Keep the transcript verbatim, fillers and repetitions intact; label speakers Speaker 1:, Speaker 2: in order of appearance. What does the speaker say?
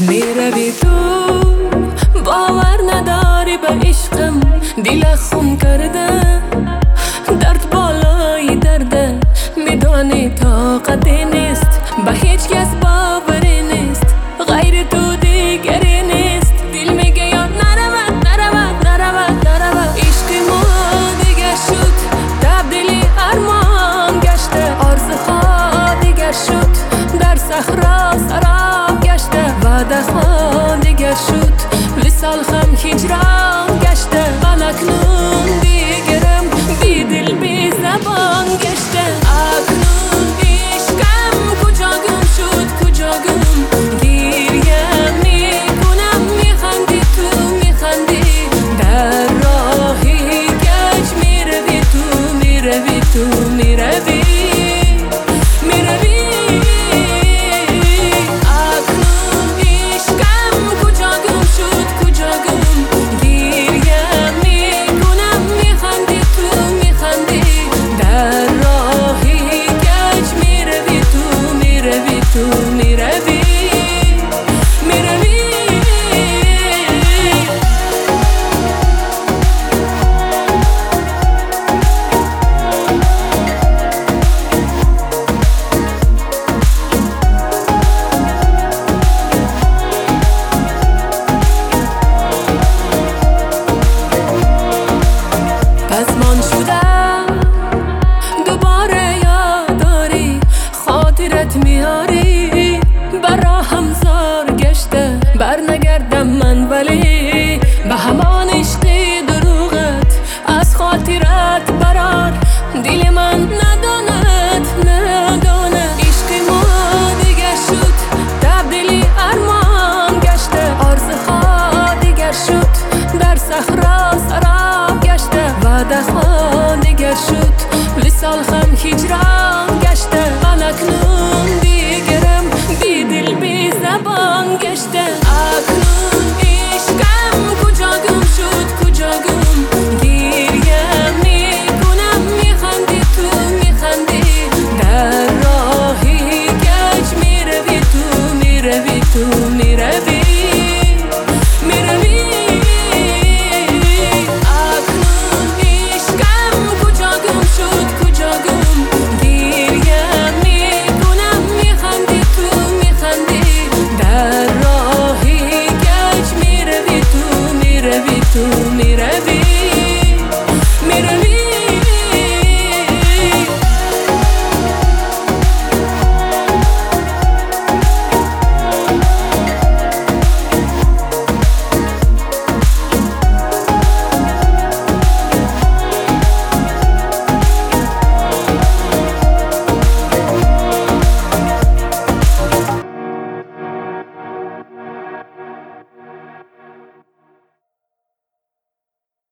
Speaker 1: میروی تو باور نداری به عشقم، دل خون کرده درد بالای درده، میدانی طاقتی نیست به هیچ کس باوری نیست، غیر تو دیگری نیست. دل میگه یاد نرود نرود نرود نرود، عشق ما دیگر شد تبدیلی ارمان گشته، آرزوها دیگر شد در صحرا سراب گشته، وعده ها دیگر شد وصال هم هجران گشته، من اکنون دیگرم بی دل بی زبان گشته. اکنون عشقم کجا گم شد کجا گم، گریه میکنم میخندی تو میخندی، در راهی گشت میروی تو میروی تو میروی میروی. پسمان شدم دوباره یاد داری، خاطرت میاری